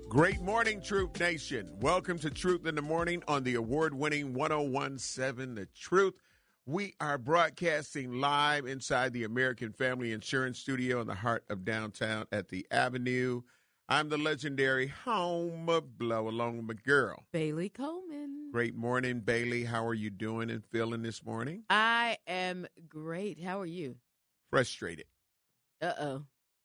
Great morning, Truth Nation. Welcome to Truth in the Morning on the award-winning 1017 The Truth. We are broadcasting live inside the American Family Insurance Studio in the heart of downtown at the Avenue. I'm the legendary Home of Blow, along with my girl, Bailey Coleman. Great morning, Bailey. How are you doing and feeling this morning? I am great. How are you? Frustrated. Uh-oh.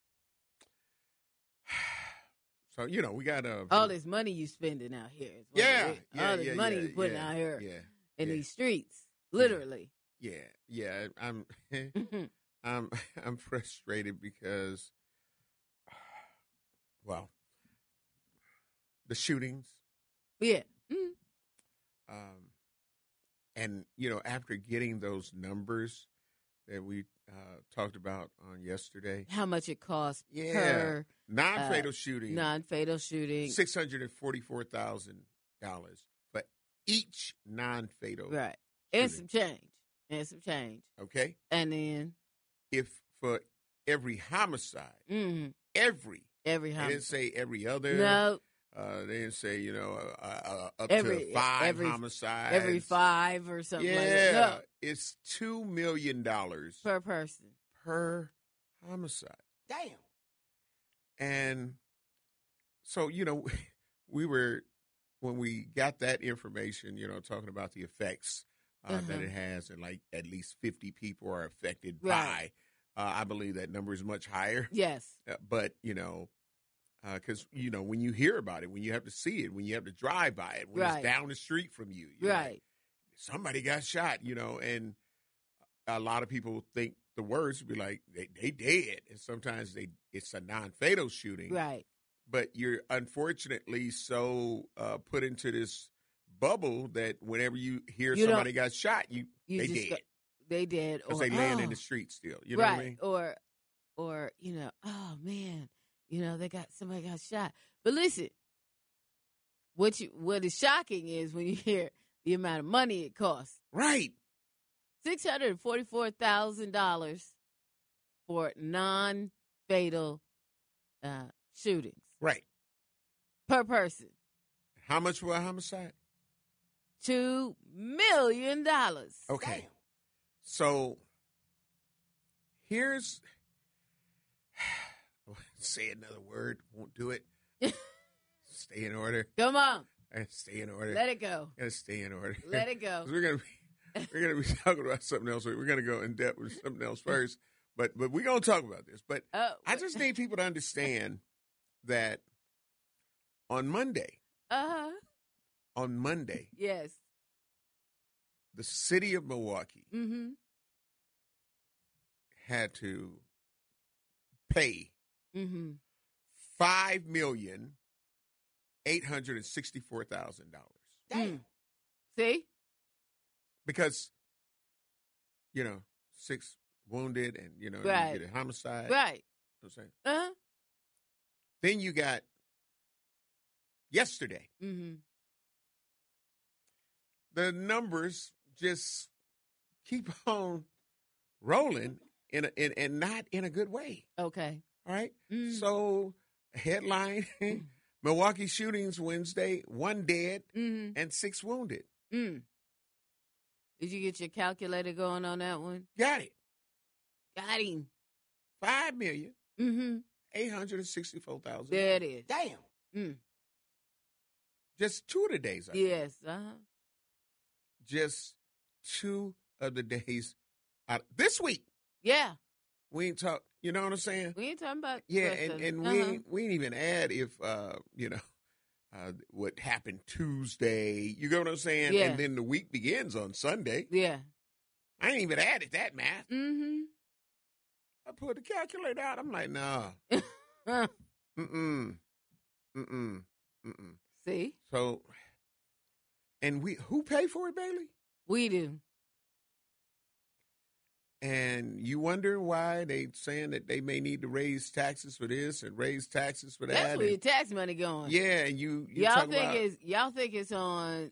So, we got all this money you spending out here. All this money you putting out here in these streets, literally. Yeah. I'm I'm frustrated because, well, the shootings. Yeah. And after getting those numbers that we talked about on yesterday, how much it costs per non-fatal shooting, $644,000 for each non-fatal, right? Shooting. And some change. Okay, and then if for every homicide, every homicide, they didn't say every other. No. They didn't say, up to five homicides. Every 5 or something like that. Yeah, No. it's $2 million per person. Per homicide. Damn. And so, when we got that information, talking about the effects that it has, and like at least 50 people are affected by, I believe that number is much higher. Yes. But, because, when you hear about it, when you have to see it, when you have to drive by it, when it's down the street from you, like, somebody got shot, and a lot of people think the words would be like, they dead. And sometimes it's a non-fatal shooting. Right. But you're unfortunately so put into this bubble that whenever you hear somebody got shot, they dead. They dead. Because they laying in the street still. You know what I mean? Or, oh, man. Somebody got shot. But listen, what is shocking is when you hear the amount of money it costs. Right. $644,000 for non-fatal shootings. Right. Per person. How much for a homicide? $2 million. Okay. Damn. So here's... Say another word, won't do it. Stay in order. Come on. Stay in order. Let it go. Gotta stay in order. Let it go. We're gonna be talking about something else. We're gonna go in depth with something else first. But we're gonna talk about this. But I just need people to understand that on Monday. On Monday. Yes. The city of Milwaukee had to pay $5,864,000. Damn. See? Because, 6 wounded and, you get a homicide. Right. You know what I'm saying? Then you got yesterday. The numbers just keep on rolling and not in a good way. Okay. All right. So, headline: Milwaukee shootings Wednesday, 1 dead and 6 wounded. Did you get your calculator going on that one? Got it. Got him. $5,864,000. There it is. Damn. Just 2 of the days. Yes. Just 2 of the days this week. Yeah. We ain't talk. You know what I'm saying? We ain't talking about. Yeah, and we ain't even add if what happened Tuesday. You get what I'm saying? Yeah. And then the week begins on Sunday. Yeah. I ain't even added that math. I pulled the calculator out. I'm like, nah. See? So, and who paid for it, Bailey? We do. And you wonder why they saying that they may need to raise taxes for this and raise taxes for that. That's where your tax money going. Yeah, and y'all think it's on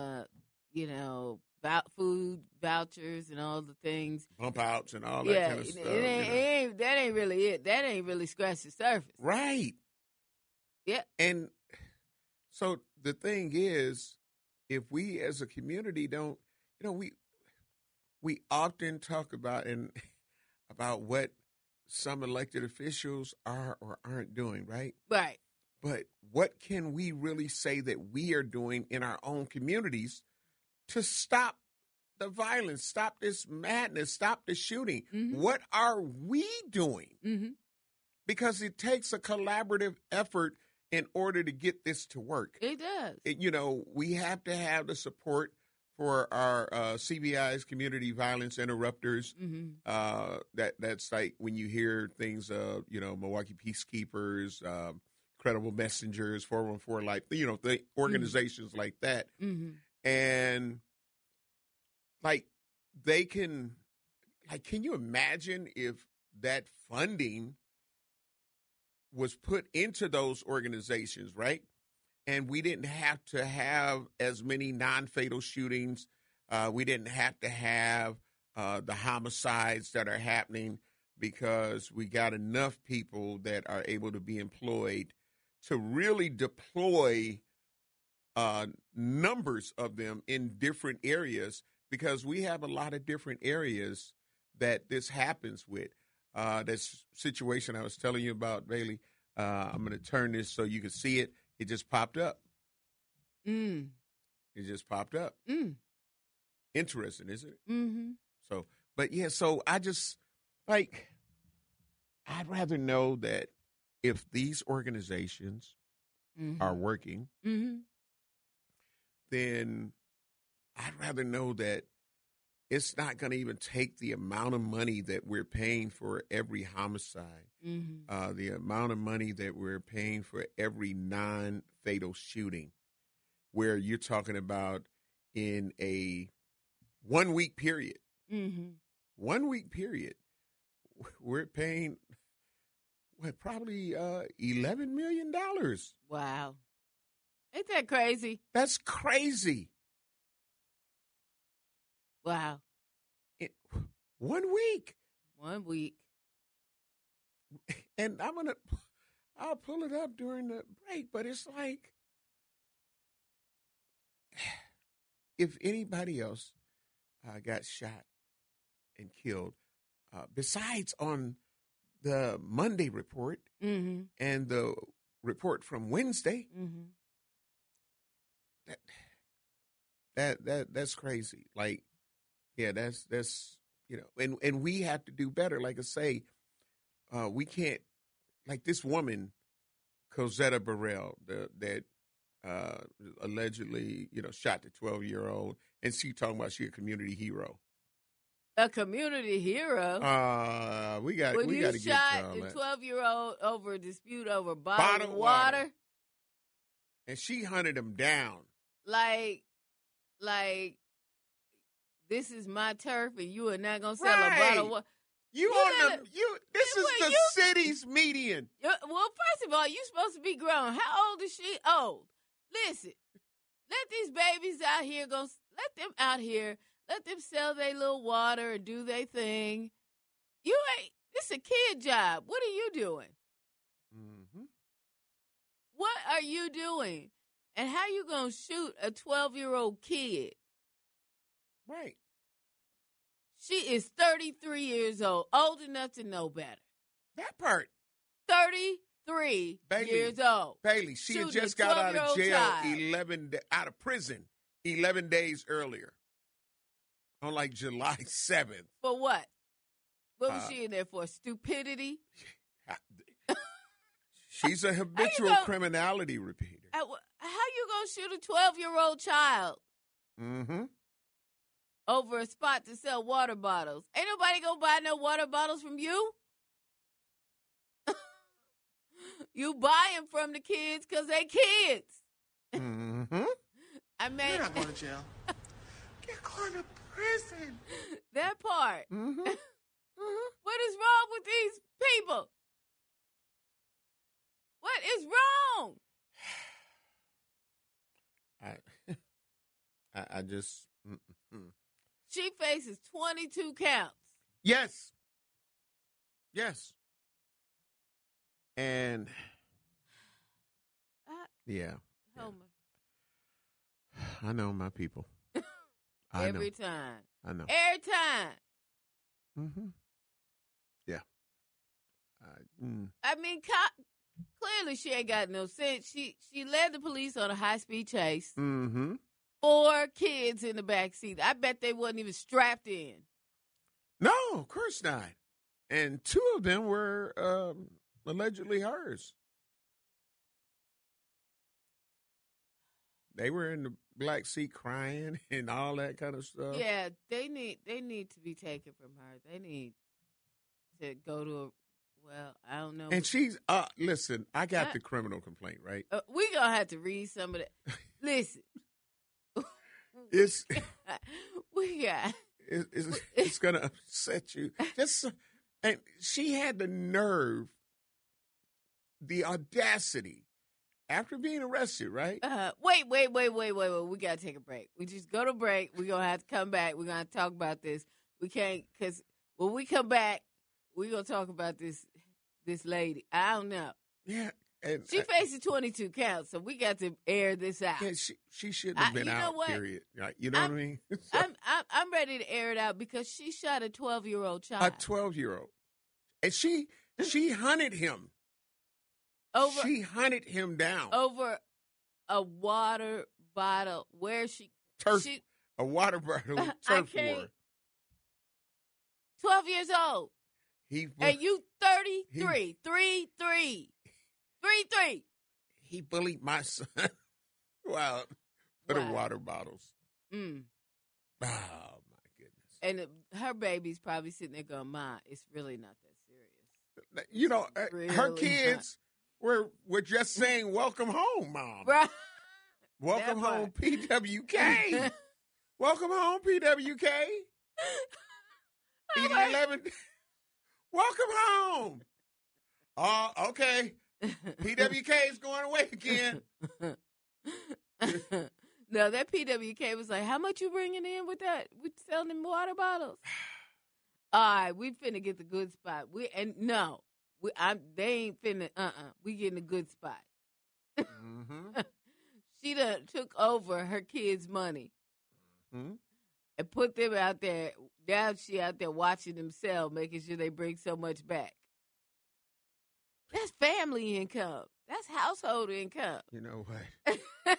food vouchers and all the things, bump outs and all that kind of stuff. That ain't really it. That ain't really scratched the surface. Right. Yeah. And so the thing is, if we as a community don't, we often talk about about what some elected officials are or aren't doing, right? Right. But what can we really say that we are doing in our own communities to stop the violence, stop this madness, stop the shooting? Mm-hmm. What are we doing? Mm-hmm. Because it takes a collaborative effort in order to get this to work. It does. We have to have the support for our CVIs, community violence interrupters. Mm-hmm. That's like when you hear things, Milwaukee Peacekeepers, Credible Messengers, 414 Life, the organizations like that. Mm-hmm. And like they can you imagine if that funding was put into those organizations, right? And we didn't have to have as many non-fatal shootings. We didn't have to have the homicides that are happening because we got enough people that are able to be employed to really deploy numbers of them in different areas, because we have a lot of different areas that this happens with. This situation I was telling you about, Bailey, I'm going to turn this so you can see it. It just popped up. Mm. It just popped up. Mm. Interesting, isn't it? Mm-hmm. So I just, I'd rather know that if these organizations are working, then I'd rather know that it's not going to even take the amount of money that we're paying for every homicide, the amount of money that we're paying for every non-fatal shooting, where you're talking about in a 1 week period. 1 week period, we're paying probably $11 million. Wow. Ain't that crazy? That's crazy. Wow. 1 week. 1 week. And I'll pull it up during the break, but it's like, if anybody else got shot and killed, besides on the Monday report and the report from Wednesday, that's crazy. Like, yeah, that's and we have to do better. Like I say, we can't, like this woman, Cosetta Burrell, that allegedly, shot the 12-year-old, and she talking about she a community hero. A community hero. We got to get to all the that. 12-year-old over a dispute over bottled water, and she hunted him down. Like, this is my turf, and you are not gonna sell a bottle of water. This is the city's median. Well, first of all, you supposed to be grown. How old is she? Old. Listen, let these babies out here let them sell their little water and do their thing. This a kid job. What are you doing? What are you doing? And how you going to shoot a 12-year-old kid? Right. She is 33 years old enough to know better. That part. 33 years old. Bailey, she had just got out of jail, out of prison 11 days earlier. On like July 7th. For what? What was she in there for? Stupidity? She's a habitual criminality repeater. How you going to shoot a 12-year-old child? Over a spot to sell water bottles. Ain't nobody going to buy no water bottles from you. You buy them from the kids because they kids. I mean, you're not going to jail. You're going to prison. That part. What is wrong with these people? What is wrong? I just. She faces 22 counts. Yes. And Yeah. Homer. I know my people. Every time. I know. Every time. Mm-hmm. Yeah. I mean, clearly she ain't got no sense. She led the police on a high-speed chase. Mm-hmm. 4 kids in the back seat. I bet they wasn't even strapped in. No, of course not. And 2 of them were allegedly hers. They were in the black seat crying and all that kind of stuff. Yeah, they need to be taken from her. They need to go to I don't know. And she's listen, I got the criminal complaint, right? We gonna have to read some of that. Listen. It's gonna upset you. And she had the nerve, the audacity, after being arrested, right? Wait. We gotta take a break. We just go to break. We're gonna have to come back. We're gonna talk about this. We can't, because when we come back, we're gonna talk about this lady. I don't know. Yeah. And she faces 22 counts, so we got to air this out. Yeah, she shouldn't have been out, period. You know what I mean? I'm ready to air it out because she shot a 12-year-old child. A 12-year-old. And she hunted him. She hunted him down. Over a water bottle. Where a water bottle turf war. 12 years old. And you 33. 3-3. He bullied my son. Wow. For the water bottles. Oh, my goodness. And her baby's probably sitting there going, Ma, it's really not that serious. You know, her kids were just saying, welcome home, Mom. Right. Welcome home, PWK. Welcome home, PWK. 11. Welcome home. Oh, okay. PWK is going away again. No, that PWK was like, how much you bringing in with that? We selling them water bottles? All right, we finna get the good spot. They ain't finna, we getting the good spot. Mm-hmm. She done took over her kids' money and put them out there. Now she out there watching them sell, making sure they bring so much back. That's family income. That's household income. You know what?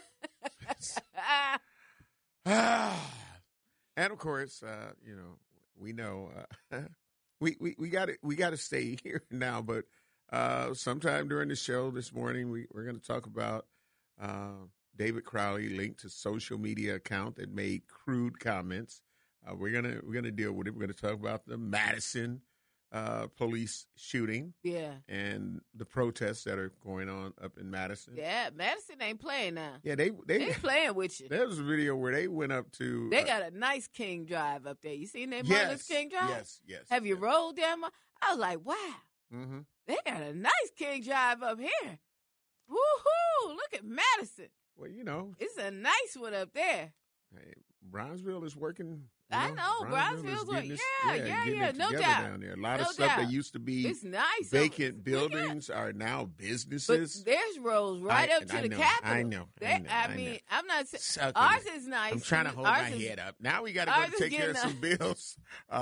And of course, we know we got to stay here now. But sometime during the show this morning, we're going to talk about David Crowley linked to social media account that made crude comments. We're gonna deal with it. We're gonna talk about the Madison police shooting. Yeah. And the protests that are going on up in Madison. Yeah, Madison ain't playing now. Yeah, they playing with you. There was a video where they went up to. They got a nice King Drive up there. You seen that Martin's King Drive? Yes. Have you rolled down? I was like, wow. Mm-hmm. They got a nice King Drive up here. Woohoo! Look at Madison. Well, it's a nice one up there. Hey, Bronzeville is working. I know. Bronzeville's working. Yeah. No doubt. Down there. A lot of stuff that used to be nice vacant buildings are now businesses. But there's roads right up to the Capitol. I know. I'm not saying ours is nice. I'm trying to hold my head up. Now we got to go take care of some bills.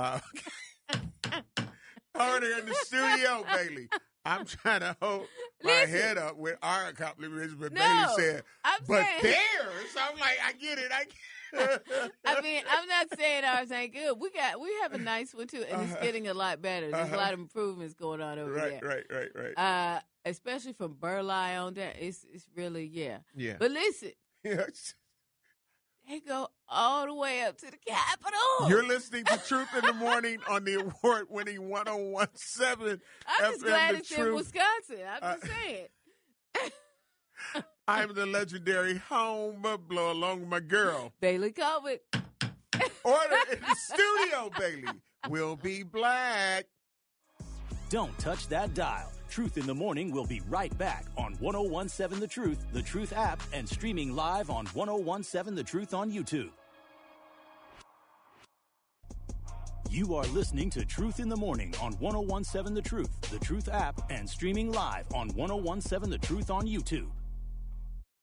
Over in the studio, Bailey. I'm trying to hold my head up with our compliments, but Bailey said, but theirs. I'm like, I get it. I mean, I'm not saying ours ain't good. We have a nice one too, and it's getting a lot better. There's a lot of improvements going on over there. Right. Especially from Burleigh on down. It's really Yeah. But listen. Yes. They go all the way up to the Capitol. You're listening to Truth in the Morning on the award-winning 101.7 I'm just glad it's in Wisconsin. I'm just saying. I'm the legendary home blow along with my girl. Bailey Colbert. Order in the studio, Bailey. We'll be black. Don't touch that dial. Truth in the Morning will be right back on 101.7 The Truth app, and streaming live on 101.7 The Truth on YouTube. You are listening to Truth in the Morning on 101.7 The Truth app, and streaming live on 101.7 The Truth on YouTube.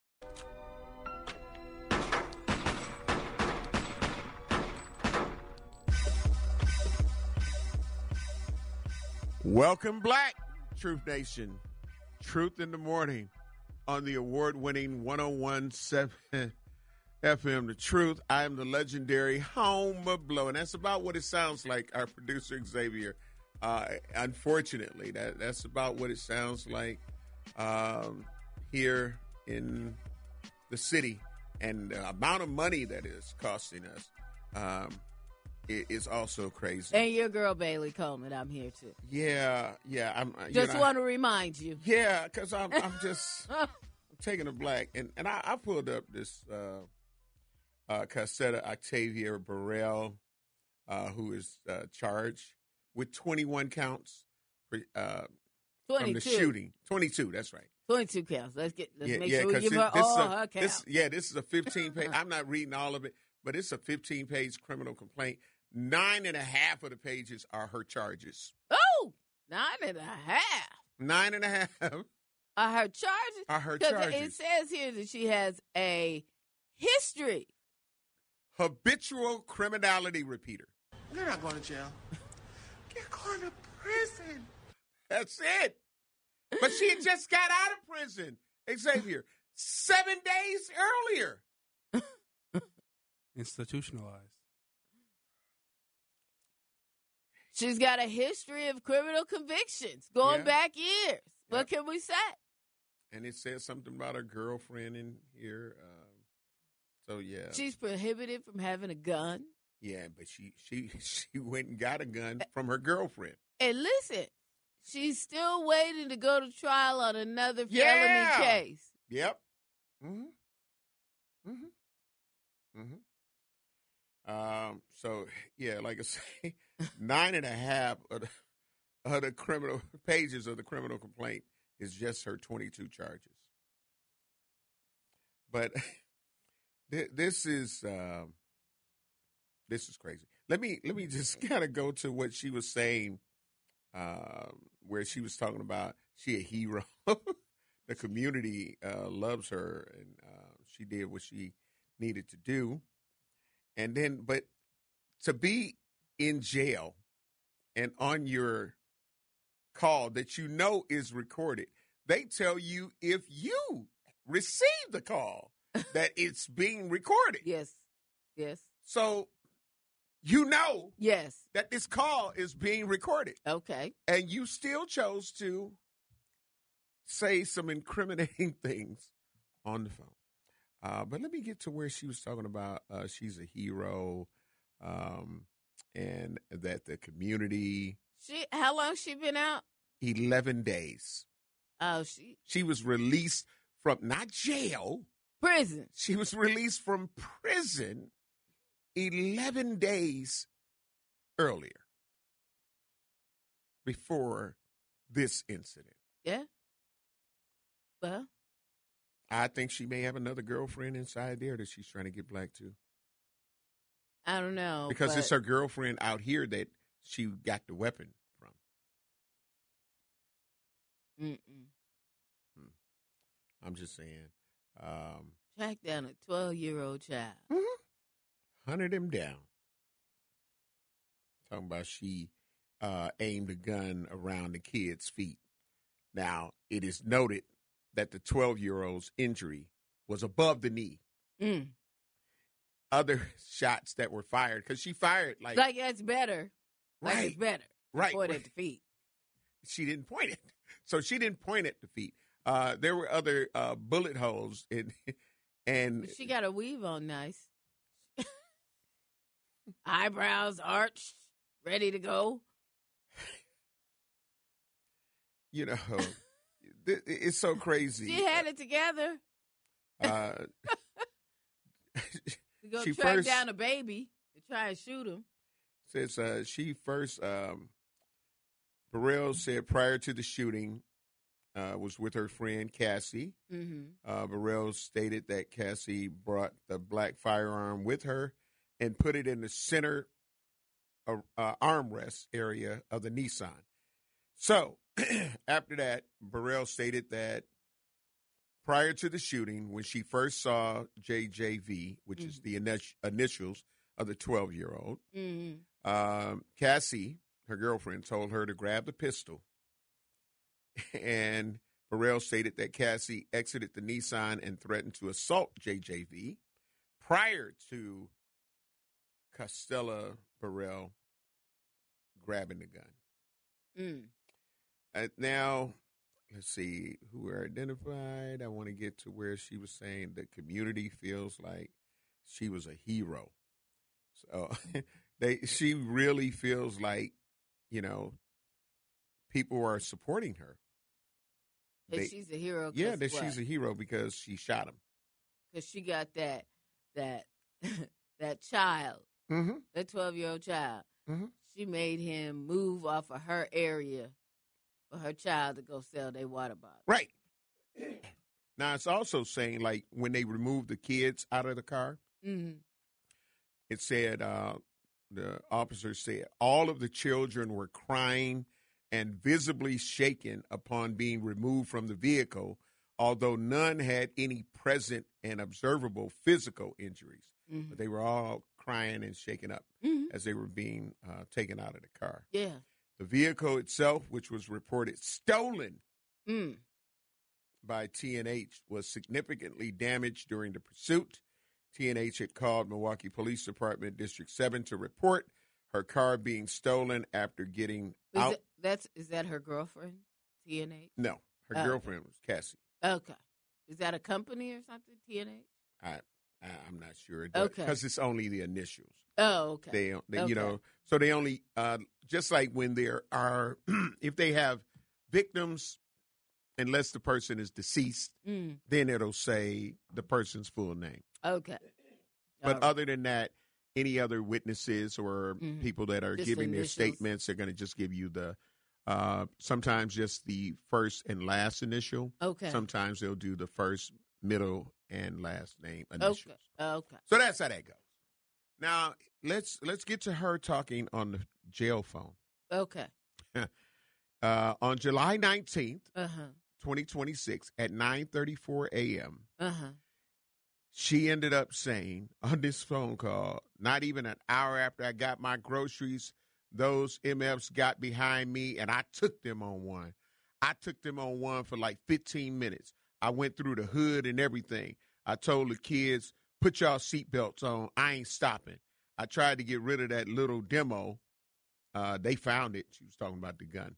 Welcome back, Truth Nation. Truth in the Morning on the award-winning 101.7 FM, The Truth. I am the legendary Homer Blow, and that's about what it sounds like, our producer, Xavier. Unfortunately, that's about what it sounds like here in the city. And the amount of money that is costing us is also crazy. And your girl, Bailey Coleman, I'm here too. Yeah. I'm just want to remind you. Yeah, because I'm just I'm taking a black. And I pulled up this Cassetta Octavia Burrell, who is charged with 21 counts from the shooting. 22, that's right. 22 counts. Let's make sure we give her all her counts. This is a 15-page. I'm not reading all of it, but it's a 15-page criminal complaint. 9.5 of the pages are her charges. Oh, 9.5. 9.5 are her charges? Are her charges. It says here that she has a history. Habitual criminality repeater. You're not going to jail. You're going to prison. That's it. But she had just got out of prison, Xavier, 7 days earlier. Institutionalized. She's got a history of criminal convictions going back years. What can we say? And it says something about her girlfriend in here. She's prohibited from having a gun. Yeah, but she went and got a gun from her girlfriend. And listen, she's still waiting to go to trial on another felony case. Yep. Mm-hmm. Mm-hmm. Mm-hmm. Like I say, 9.5 of the criminal pages of the criminal complaint is just her 22 charges. But this is crazy. Let me just kind of go to what she was saying, where she was talking about she a hero. The community loves her, and she did what she needed to do. And then, but to be in jail and on your call that you know is recorded, they tell you if you receive the call that it's being recorded. Yes. So you know that this call is being recorded. Okay. And you still chose to say some incriminating things on the phone. But let me get to where she was talking about she's a hero, and that the community. How long she been out? 11 days. Oh, she was released from not jail, prison. She was released from prison 11 days earlier, before this incident. Yeah. Well, I think she may have another girlfriend inside there that she's trying to get black to. I don't know. Because it's her girlfriend out here that she got the weapon from. I'm just saying. Track down a 12-year-old child. Hunted him down. Talking about she aimed a gun around the kid's feet. Now, it is noted that the 12-year-old's injury was above the knee. Other shots that were fired, because she fired like that's better. Right. Like it's better. Right. Point at the feet. She didn't point it. So she didn't point at the feet. There were other bullet holes and she got a weave on nice. Eyebrows arched, ready to go. You know, it's so crazy. She had it together. To go track down a baby to try and shoot him. Says she first, Burrell said prior to the shooting, was with her friend Cassie. Burrell stated that Cassie brought the black firearm with her and put it in the center armrest area of the Nissan. So after that, Burrell stated that prior to the shooting, when she first saw JJV, which is the initials of the 12-year-old, Cassie, her girlfriend, told her to grab the pistol. And Burrell stated that Cassie exited the Nissan and threatened to assault JJV prior to Costella Burrell grabbing the gun. Now, let's see who were identified. I want to get to where she was saying the community feels like she was a hero. So she really feels like, people are supporting her. She's a hero. Yeah, that she's a hero because she shot him. Because she got that child, that 12-year-old child. She made him move off of her area for her child to go sell their water bottle. Right. Now, it's also saying, like, when they removed the kids out of the car, it said, the officer said, all of the children were crying and visibly shaken upon being removed from the vehicle, although none had any present and observable physical injuries. But they were all crying and shaken up as they were being taken out of the car. Yeah. The vehicle itself, which was reported stolen by TNH, was significantly damaged during the pursuit. TNH had called Milwaukee Police Department District 7 to report her car being stolen after getting out. Is that her girlfriend, TNH? No, her girlfriend was Cassie. Okay. Is that a company or something, TNH? I'm not sure. Okay. Because it's only the initials. Oh, okay. They so they only, just like when there are, if they have victims, unless the person is deceased, then it'll say the person's full name. Okay. But other than that, any other witnesses or people that are just giving initials. their statements, they're going to just give you the, sometimes just the first and last initial. Okay. Sometimes they'll do the first, middle, and last name initials. Okay. So that's how that goes. Now, let's get to her talking on the jail phone. Okay. On July 19th, 2026, at 9:34 a.m., she ended up saying on this phone call, not even an hour after I got my groceries, those MFs got behind me and I took them on one. I took them on one for like 15 minutes. I went through the hood and everything. I told the kids, put y'all seatbelts on. I ain't stopping. I tried to get rid of that little demo. They found it. She was talking about the gun.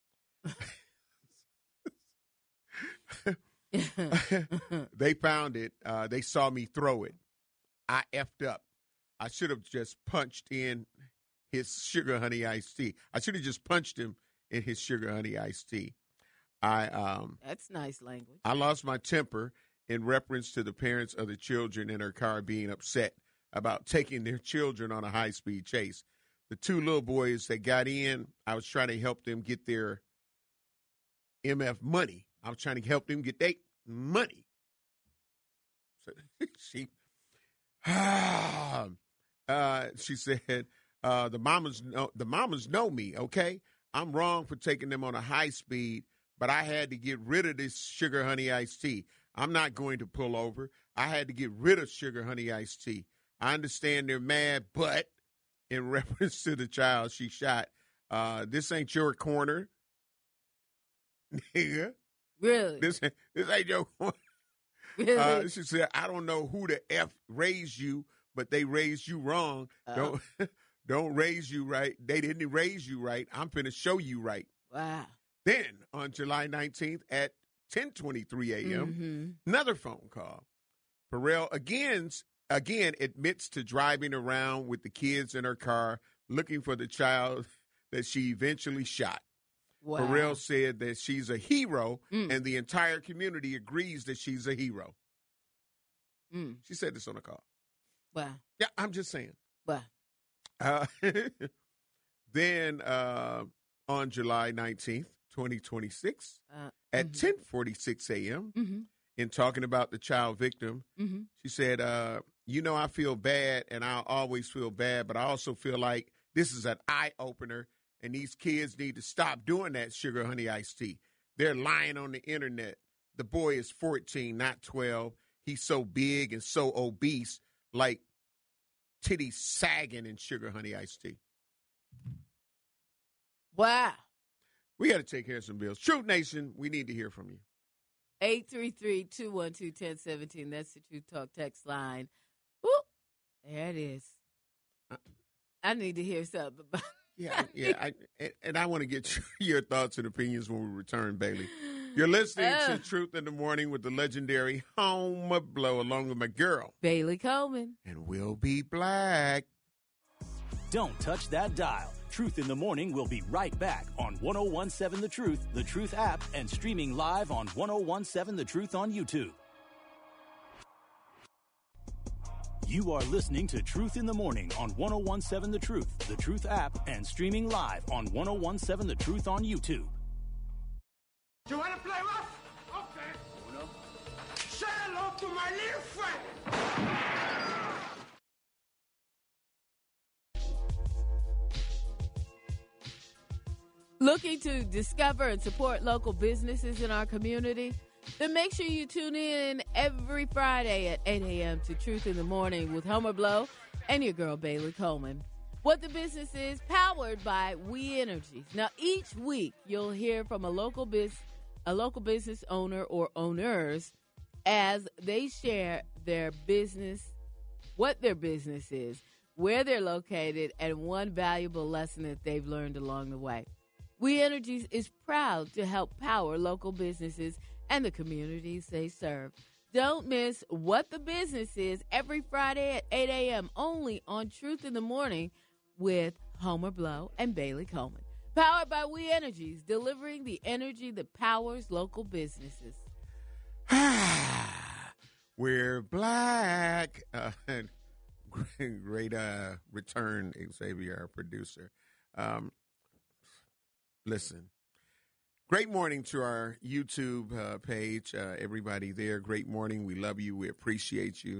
They found it. They saw me throw it. I effed up. I should have just punched in his sugar honey iced tea. I should have just punched him in his sugar honey iced tea. That's nice language. I lost my temper in reference to the parents of the children in her car being upset about taking their children on a high-speed chase. The two little boys that got in, I was trying to help them get their MF money. I was trying to help them get their money. So she said, the mamas know me, okay? I'm wrong for taking them on a high speed, but I had to get rid of this sugar honey iced tea. I'm not going to pull over. I had to get rid of sugar honey iced tea. I understand they're mad, but in reference to the child she shot, this ain't your corner, nigga. Really? This ain't your corner. Really? She said, I don't know who the F raised you, but they raised you wrong. Don't raise you right. They didn't raise you right. I'm finna show you right. Wow. Then on July 19th at 10:23 a.m., another phone call. Burrell again admits to driving around with the kids in her car looking for the child that she eventually shot. Wow. Burrell said that she's a hero, and the entire community agrees that she's a hero. She said this on the call. Wow. Yeah, I'm just saying. Wow. Then on July 19th, 2026, at 10:46 a.m., in talking about the child victim, she said, I feel bad, and I'll always feel bad, but I also feel like this is an eye-opener, and these kids need to stop doing that sugar honey iced tea. They're lying on the internet. The boy is 14, not 12. He's so big and so obese, like titties sagging in sugar honey iced tea. Wow. We got to take care of some bills. Truth Nation, we need to hear from you. 833-212-1017. That's the Truth Talk text line. Woo! There it is. I need to hear something about and I want to get your thoughts and opinions when we return, Bailey. You're listening to Truth in the Morning with the legendary Homer Blow, along with my girl, Bailey Coleman. And we'll be black. Don't touch that dial. Truth in the Morning will be right back on 101.7 The Truth app, and streaming live on 101.7 The Truth on YouTube. You are listening to Truth in the Morning on 101.7 The Truth app, and streaming live on 101.7 The Truth on YouTube. Do you want to play rough? Okay. Uno. Say hello to my little friend. Looking to discover and support local businesses in our community? Then make sure you tune in every Friday at 8 a.m. to Truth in the Morning with Homer Blow and your girl, Bailey Coleman. What the Business is, powered by We Energies. Now, each week, you'll hear from a local business owner or owners as they share their business, what their business is, where they're located, and one valuable lesson that they've learned along the way. We Energies is proud to help power local businesses and the communities they serve. Don't miss What the Business is every Friday at 8 a.m. only on Truth in the Morning with Homer Blow and Bailey Coleman. Powered by We Energies, delivering the energy that powers local businesses. We're black. Great return, Xavier, our producer. Listen, great morning to our YouTube page. Everybody there, great morning. We love you. We appreciate you.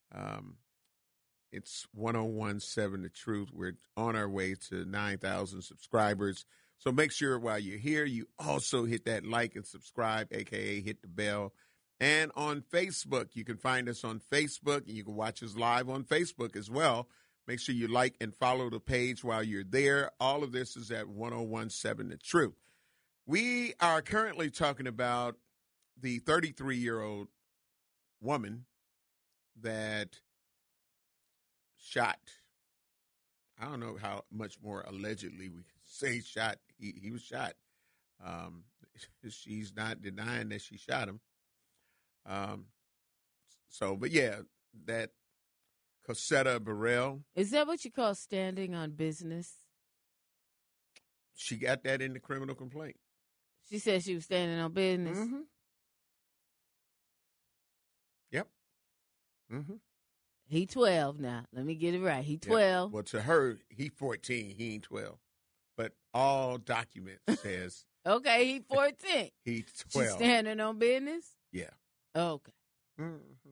It's 101.7 The Truth. We're on our way to 9,000 subscribers. So make sure while you're here, you also hit that like and subscribe, a.k.a. hit the bell. And on Facebook, you can find us on Facebook, and you can watch us live on Facebook as well. Make sure you like and follow the page while you're there. All of this is at 101.7 The Truth. We are currently talking about the 33-year-old woman that shot. I don't know how much more allegedly we can say shot. He was shot. She's not denying that she shot him. But yeah, that Cosetta Burrell. Is that what you call standing on business? She got that in the criminal complaint. She said she was standing on business. Mm-hmm. Yep. Mm-hmm. He 12 now. Let me get it right. He 12. Yep. Well, to her, he 14. He ain't 12. But all documents says. Okay, he 14. He's 12. She's standing on business? Yeah. Okay. Mm-hmm.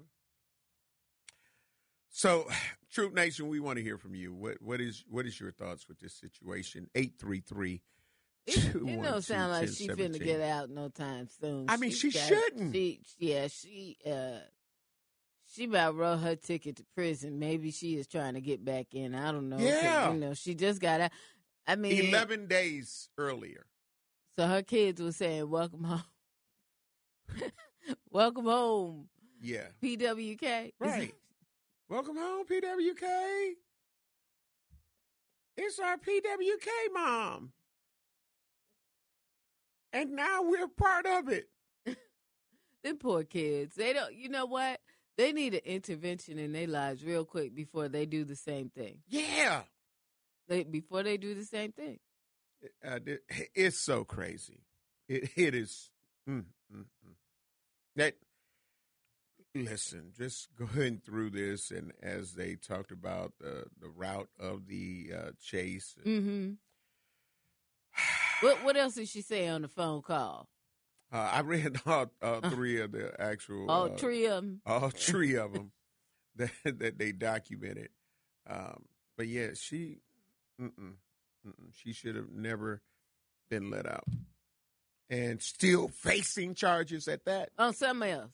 So, Truth Nation, we want to hear from you. What is your thoughts with this situation? 833. It don't sound like she finna get out no time soon. I mean, she shouldn't. She about wrote her ticket to prison. Maybe she is trying to get back in. I don't know. Yeah. She just got out. I mean, 11 days earlier. So her kids were saying, "Welcome home." Welcome home. Yeah. PWK. Right. Welcome home, PWK. It's our PWK mom. And now we're part of it. Them poor kids. They don't, you know what? They need an intervention in their lives real quick before they do the same thing. Yeah. Before they do the same thing. It's so crazy. It is. That. Listen, just going through this, and as they talked about the route of the chase. Mm-hmm. What else did she say on the phone call? I read all three of the actual. All three of them. All three of them that they documented. But yeah, she should have never been let out, and still facing charges at that. On something else.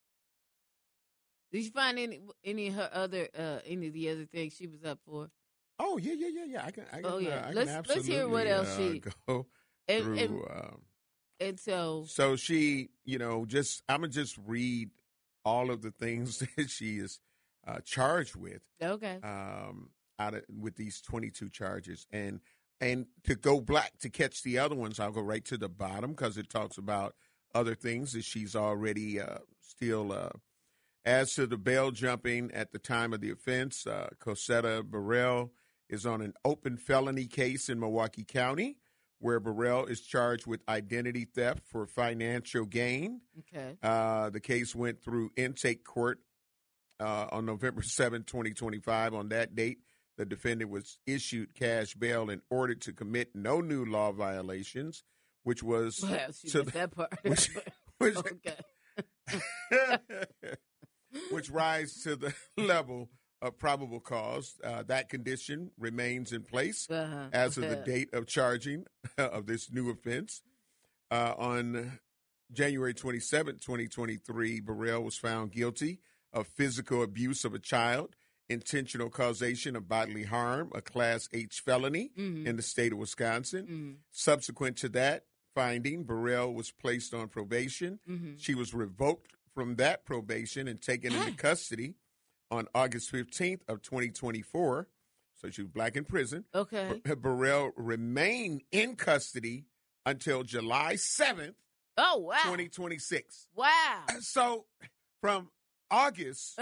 Did you find any of her other any of the other things she was up for? Oh, yeah. I can let's hear what else she go through. And so she, I'm going to just read all of the things that she is charged with. Okay. With these 22 charges. And to go black to catch the other ones, I'll go right to the bottom because it talks about other things that she's already still. As to the bail jumping at the time of the offense, Cosetta Burrell is on an open felony case in Milwaukee County where Burrell is charged with identity theft for financial gain. Okay. The case went through intake court on November 7, 2025. On that date, the defendant was issued cash bail and ordered to commit no new law violations, which was that part. Which rise to the level of probable cause. That condition remains in place as of the date of charging of this new offense. On January 27, 2023, Burrell was found guilty of physical abuse of a child, intentional causation of bodily harm, a Class H felony in the state of Wisconsin. Subsequent to that finding, Burrell was placed on probation. She was revoked from that probation and taken into custody on August 15th of 2024. So she was black in prison. Okay. Burrell remained in custody until July 7th, 2026. Wow. So from August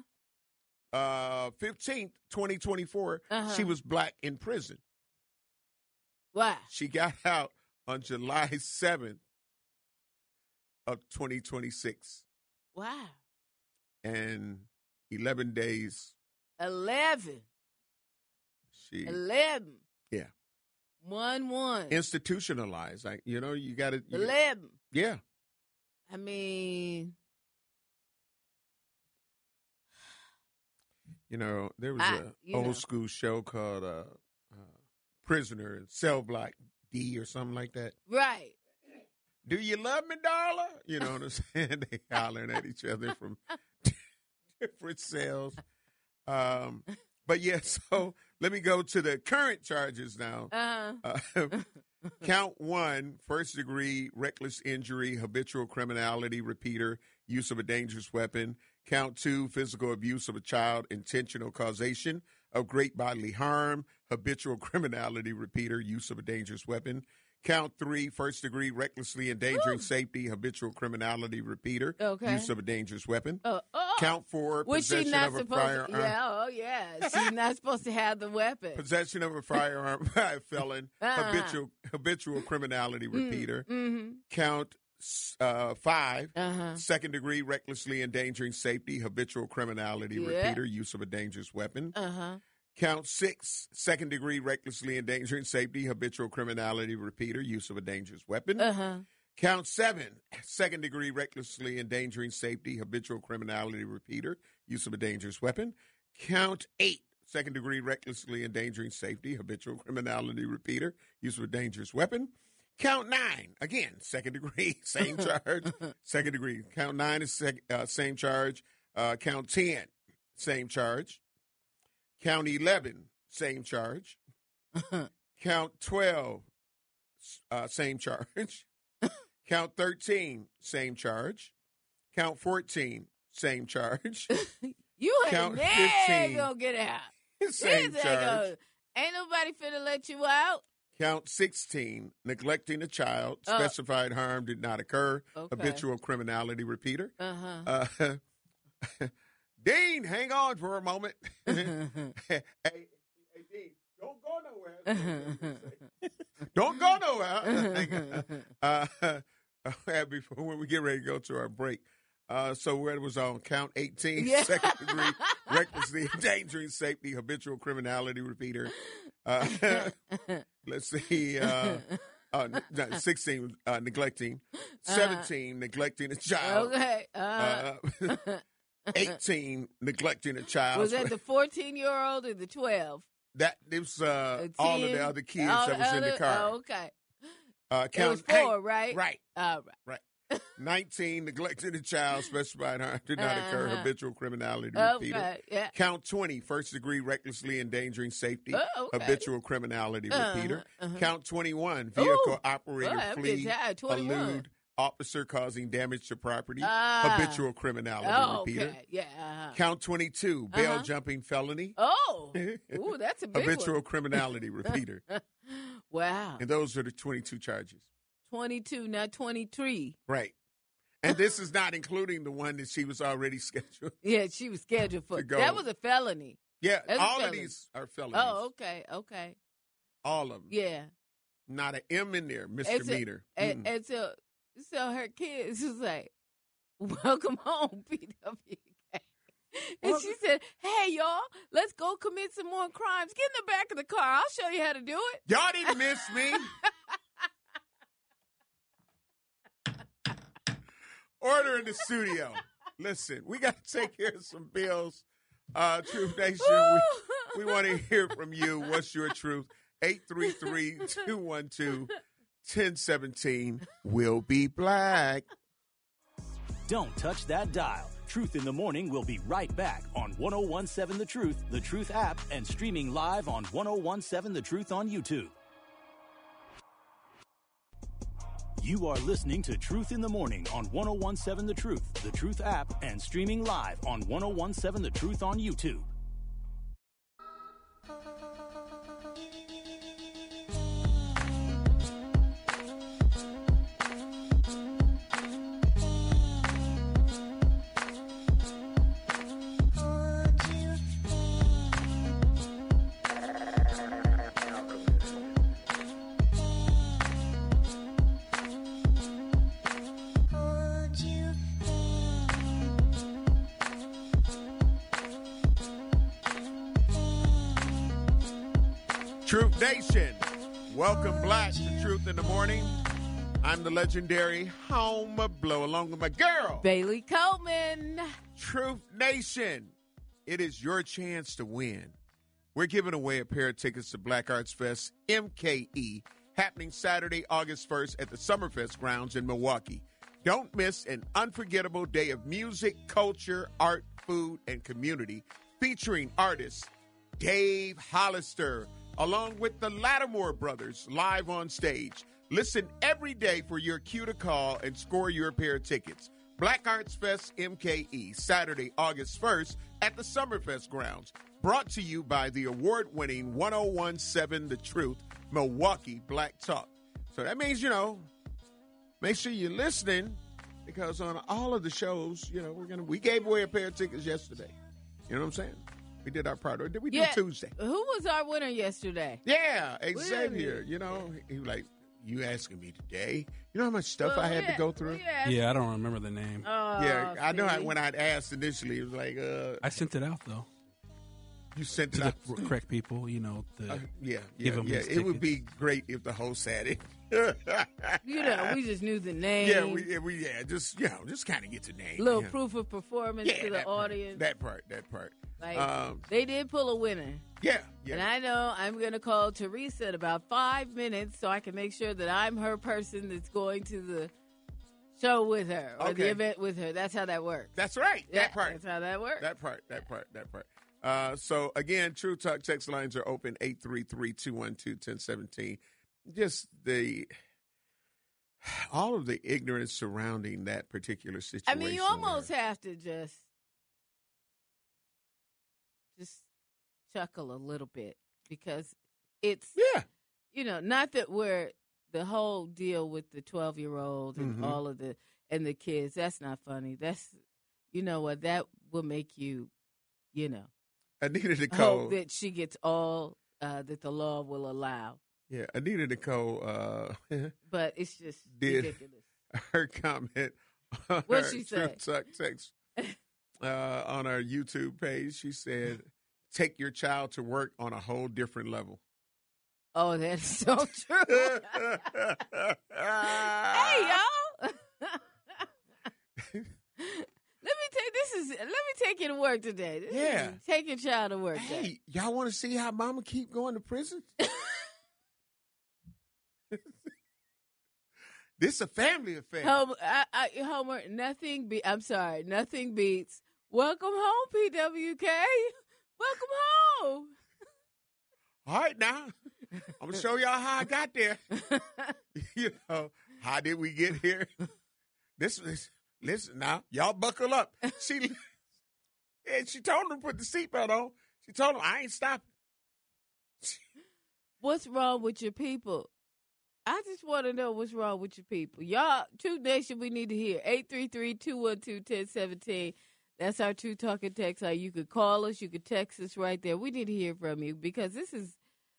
15th, 2024, she was black in prison. Wow. She got out on July 7th of 2026. Wow. And 11 days. 11. 11. Yeah. 1-1. Institutionalized. You got to. 11. Yeah. I mean. There was an old school show called Prisoner in Cell Block D or something like that. Right. Do you love me, darling? You know what I'm saying? They hollering at each other from different cells. But yeah, so let me go to the current charges now. Count 1, first-degree reckless injury, habitual criminality, repeater, use of a dangerous weapon. Count 2, physical abuse of a child, intentional causation of great bodily harm, habitual criminality, repeater, use of a dangerous weapon. Count 3, first-degree recklessly endangering safety, habitual criminality, repeater, use of a dangerous weapon. Count 4, possession of a firearm. She's not supposed to have the weapon. Possession of a firearm by a felon, habitual criminality, repeater. Count 5, second-degree recklessly endangering safety, habitual criminality, repeater, use of a dangerous weapon. Count 6, second-degree recklessly endangering safety, habitual criminality, repeater, use of a dangerous weapon. Count 7, second-degree recklessly endangering safety, habitual criminality, repeater, use of a dangerous weapon. Count 8, second-degree recklessly endangering safety, habitual criminality, repeater, use of a dangerous weapon. Count 9, again, second degree, same charge. Second degree. Count 9 is same charge. Count 10, same charge. Count 11, same charge. Count 12, same charge. Count 13, same charge. Count 14, same charge. You Count ain't gonna get out. Same charge. Ain't nobody finna let you out. Count 16, neglecting a child, specified harm did not occur, habitual criminality, repeater. Dean, hang on for a moment. Hey, Dean, don't go nowhere. Don't go nowhere. Before when we get ready to go to our break. So where it was on count 18, second degree, recklessly endangering safety, habitual criminality, repeater. Let's see. 16, neglecting. 17, neglecting a child. 18, neglecting a child. Was that the 14-year-old or the 12? That it was all of the other kids that was in the car. Okay. Count, it was 4, right? Right. All right. Right. 19, neglecting a child, specified harm did not occur, habitual criminality, repeater. Okay, yeah. Count 20, first-degree recklessly endangering safety, habitual criminality, repeater. Count 21, vehicle operator, flee, elude, officer causing damage to property, habitual criminality, repeater. Okay. Yeah. Count 22, bail jumping felony. Oh, ooh, that's a big habitual one. criminality, repeater. Wow. And those are the 22 charges. 22, not 23. Right. And this is not including the one that she was already scheduled. Yeah, she was scheduled for. That was a felony. Yeah, all of these are felonies. Oh, okay. All of them. Yeah. Not an M in there, misdemeanor. And so her kids was like, welcome home, PWK. And she said, hey, y'all, let's go commit some more crimes. Get in the back of the car. I'll show you how to do it. Y'all didn't miss me. Order in the studio. Listen, we got to take care of some bills. Truth Nation, we want to hear from you. What's your truth? 833-212-1017. We'll be black. Don't touch that dial. Truth in the Morning will be right back on 1017 The Truth app, and streaming live on 1017 The Truth on YouTube. You are listening to Truth in the Morning on 1017 The Truth app, and streaming live on 1017 The Truth on YouTube. Truth Nation, welcome black to Truth in the Morning. I'm the legendary Homer Blow, along with my girl, Bailey Coleman. Truth Nation, it is your chance to win. We're giving away a pair of tickets to Black Arts Fest MKE, happening Saturday, August 1st at the Summerfest grounds in Milwaukee. Don't miss an unforgettable day of music, culture, art, food, and community, featuring artists Dave Hollister, along with the Lattimore Brothers, live on stage. Listen every day for your cue to call and score your pair of tickets. Black Arts Fest MKE, Saturday, August 1st at the Summerfest grounds. Brought to you by the award-winning 1017 The Truth, Milwaukee Black Talk. So that means, make sure you're listening, because on all of the shows, we gave away a pair of tickets yesterday. You know what I'm saying? We did our part. Or did we do Tuesday? Who was our winner yesterday? Yeah, Xavier. He was like, you asking me today? You know how much stuff I had to go through? Yeah, I don't remember the name. I know when I'd asked initially, it was like... I sent it out, though. You sent it to out? The correct people, It would be great if the host had it. We just knew the name. Just kind of get the name. Little proof of performance to the audience. That part. Like, they did pull a winner. Yeah. And I know I'm going to call Teresa in about 5 minutes so I can make sure that I'm her person that's going to the show with her or the event with her. That's how that works. That's right. Yeah, that part. That's how that works. That part. So, again, True Talk text lines are open, 833-212-1017. Just all of the ignorance surrounding that particular situation. I mean, you almost have to just chuckle a little bit, because it's, not that we're the whole deal with the 12-year-old and all of the kids. That's not funny. That's, that will make you, Anita Nicole, hope that she gets all that the law will allow. Yeah, Anita Nicole. But it's just ridiculous. Her comment on What'd she say? Truth Talk text on our YouTube page. She said, "Take your child to work on a whole different level." Oh, that's so true. Hey, y'all. Let me take you to work today. Take your child to work. Hey, y'all want to see how mama keep going to prison? This is a family affair. Homer, nothing beats. Welcome home, PWK. Welcome home. All right, now. I'm going to show y'all how I got there. How did we get here? Listen now, y'all buckle up. She told him to put the seatbelt on. She told him, I ain't stopping. What's wrong with your people? I just want to know what's wrong with your people. Y'all, Truth Nation, we need to hear. 833-212-1017. That's our True Talking text line. You could call us. You could text us right there. We need to hear from you because this is,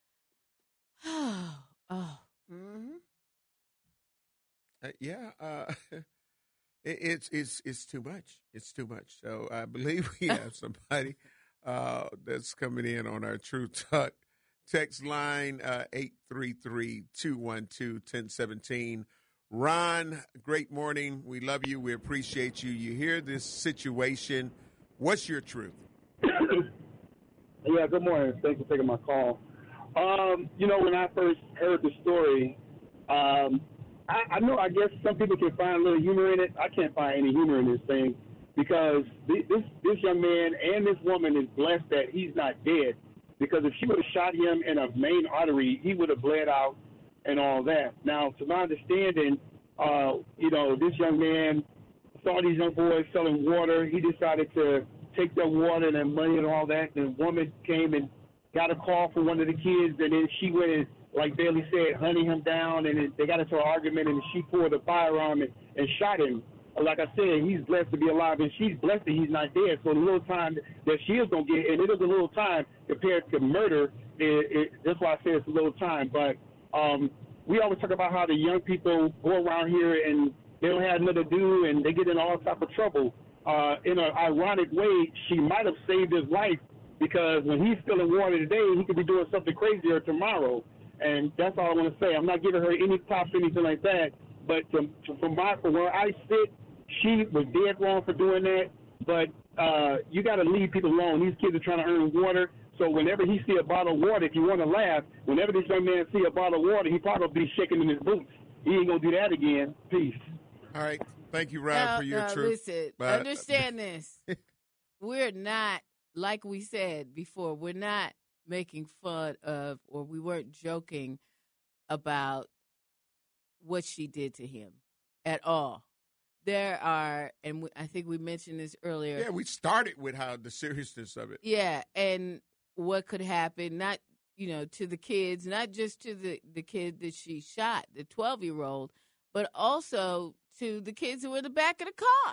It's too much. It's too much. So I believe we have somebody that's coming in on our True Talk text line, 833-212-1017. Ron, great morning. We love you. We appreciate you. You hear this situation. What's your truth? Yeah, good morning. Thanks for taking my call. When I first heard the story, I guess some people can find a little humor in it. I can't find any humor in this thing because this young man and this woman is blessed that he's not dead, because if she would have shot him in a main artery, he would have bled out and all that. Now, to my understanding, this young man saw these young boys selling water. He decided to take their water and their money and all that. The woman came and got a call from one of the kids, and then she went and, like Bailey said, hunting him down, and they got into an argument, and she pulled a firearm and shot him. Like I said, he's blessed to be alive, and she's blessed that he's not dead. So the little time that she is going to get, and it is a little time compared to murder, that's why I say it's a little time. But we always talk about how the young people go around here and they don't have nothing to do, and they get in all type of trouble. In an ironic way, she might have saved his life, because when he's spilling water today, he could be doing something crazier tomorrow. And that's all I want to say. I'm not giving her any props or anything like that. But from where I sit, she was dead wrong for doing that. But you got to leave people alone. These kids are trying to earn water. So whenever he see a bottle of water, if you want to laugh, whenever this young man see a bottle of water, he probably be shaking in his boots. He ain't going to do that again. Peace. All right. Thank you, Rob, for your truth. Listen, understand this. We're not, like we said before, we're not making fun of, or we weren't joking about what she did to him at all. There are, and I think we mentioned this earlier. Yeah, we started with how the seriousness of it. Yeah, and what could happen, not, to the kids, not just to the kid that she shot, the 12-year-old, but also to the kids who were in the back of the car.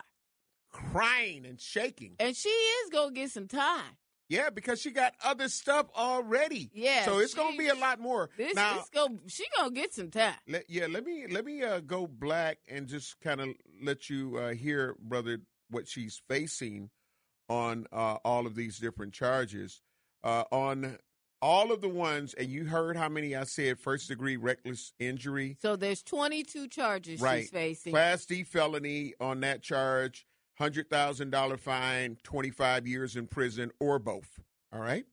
Crying and shaking. And she is going to get some time. Yeah, because she got other stuff already. Yeah. So it's going to be a lot more. She going to get some time. Let me go black and just kind of let you hear, brother, what she's facing on all of these different charges. On all of the ones, and you heard how many I said, first-degree reckless injury. So there's 22 charges she's facing. Class D felony on that charge. $100,000 fine, 25 years in prison, or both. All right.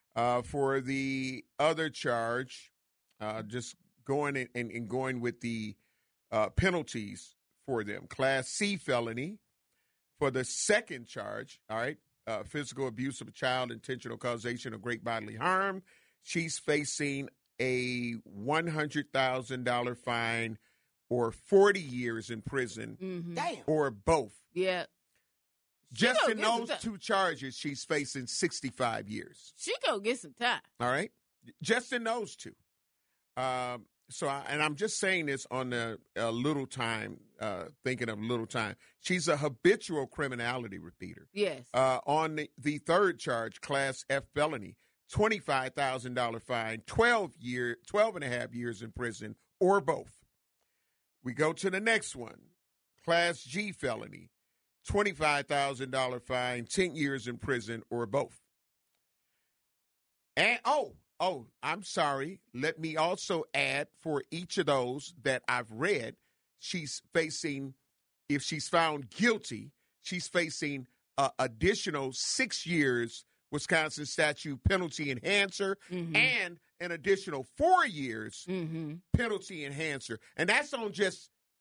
For the other charge, just going and going with the penalties for them. Class C felony for the second charge. All right. Physical abuse of a child, intentional causation of great bodily harm. She's facing a $100,000 fine, or 40 years in prison, or both. Yeah. Just in those two charges, she's facing 65 years. She gonna get some time. All right? Just in those two. And I'm just saying this on a little time, thinking of little time. She's a habitual criminality repeater. Yes. On the third charge, Class F felony, $25,000 fine, 12 and a half years in prison, or both. We go to the next one, Class G felony, $25,000 fine, 10 years in prison, or both. And, I'm sorry. Let me also add, for each of those that I've read, she's facing, if she's found guilty, she's facing additional 6 years Wisconsin statute penalty enhancer, and an additional 4 years penalty enhancer. And that's on just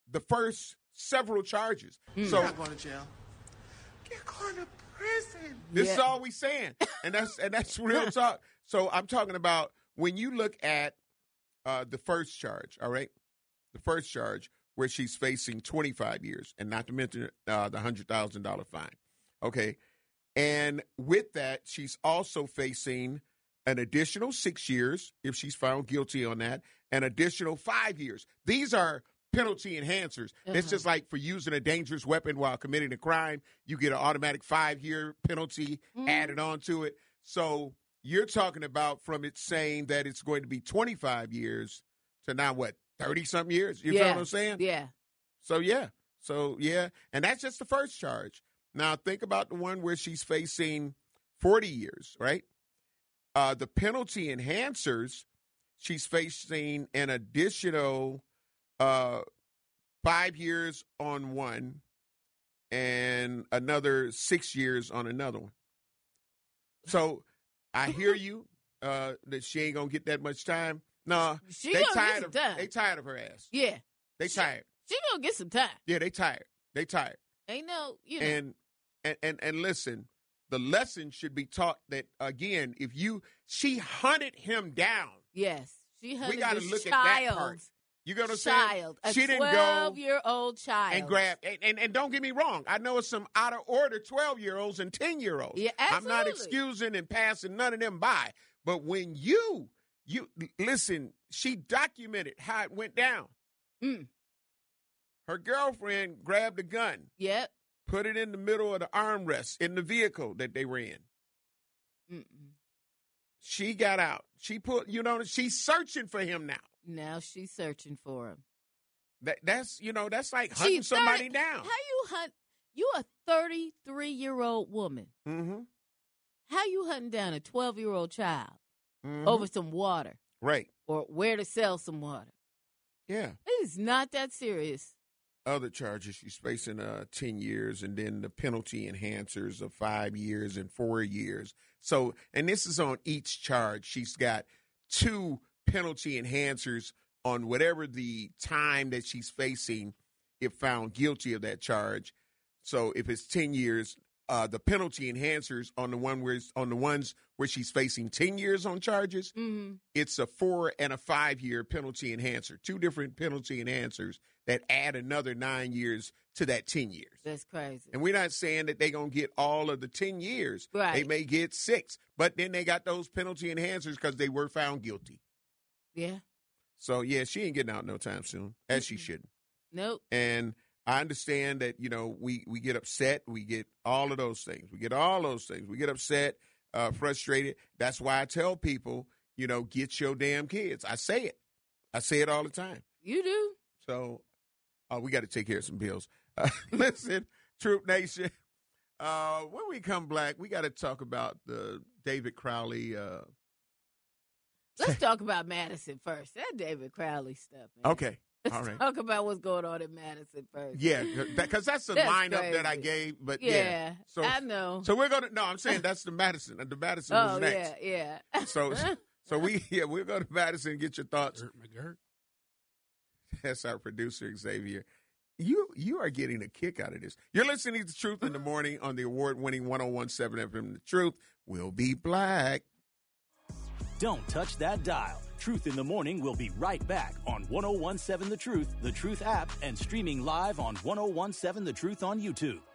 the first several charges. So you're not going to jail. You're going to prison. This is all we saying, and that's real talk. So I'm talking about when you look at the first charge. All right, the first charge where she's facing 25 years, and not to mention the $100,000 fine. Okay, and with that, she's also facing an additional 6 years if she's found guilty on that, an additional 5 years. These are penalty enhancers. It's just like for using a dangerous weapon while committing a crime, you get an automatic 5-year penalty added on to it. So you're talking about from it saying that it's going to be 25 years to now, 30-something years? You know what I'm saying? Yeah. So, and that's just the first charge. Now, think about the one where she's facing 40 years, right? The penalty enhancers, she's facing an additional 5 years on one and another 6 years on another one. So I hear you that she ain't going to get that much time. No, they tired of her ass. Yeah. They tired. She going to get some time. Yeah, they tired. Ain't no, And listen, the lesson should be taught that, again, she hunted him down. Yes. She hunted we got to look child. at that part. You know what I'm saying? She didn't go 12-year-old child. And grab, and don't get me wrong, I know some out of order 12-year-olds and 10-year-olds. Yeah, absolutely. I'm not excusing and passing none of them by. But when you listen, she documented how it went down. Her girlfriend grabbed a gun. Yep. Put it in the middle of the armrest in the vehicle that they were in. She got out. She she's searching for him now. Now she's searching for him. That's like hunting somebody down. How you hunt? You a 33-year-old woman. Mm-hmm. How you hunting down a 12-year-old child over some water? Right. Or where to sell some water? Yeah. It is not that serious. Other charges, she's facing 10 years, and then the penalty enhancers of 5 years and 4 years. So, and this is on each charge. She's got 2 penalty enhancers on whatever the time that she's facing if found guilty of that charge. So if it's 10 years, the penalty enhancers on the ones where she's facing 10 years on charges, it's a 4 and a 5 year penalty enhancer, 2 different penalty enhancers that add another 9 years to that 10 years. That's crazy. And we're not saying that they're going to get all of the 10 years. Right. They may get 6, but then they got those penalty enhancers because they were found guilty. Yeah. So, yeah, she ain't getting out no time soon, as she shouldn't. Nope. And I understand that, we get upset. We get all of those things. We get upset, frustrated. That's why I tell people, get your damn kids. I say it all the time. You do? So we got to take care of some bills. Listen, Troop Nation, when we come back, we got to talk about the David Crowley. Let's talk about Madison first. That David Crowley stuff, man. Okay. All right. Let's talk about what's going on in Madison first. Yeah, because that's the lineup crazy. That I gave. But yeah. So, I know. So we're going to, I'm saying that's the Madison. The Madison was next. Yeah. So we're going to Madison and get your thoughts. McGirt. That's our producer, Xavier. You are getting a kick out of this. You're listening to Truth in the Morning on the award-winning 101.7 FM. The Truth will be black. Don't touch that dial. Truth in the Morning will be right back on 101.7 The Truth App, and streaming live on 101.7 The Truth on YouTube.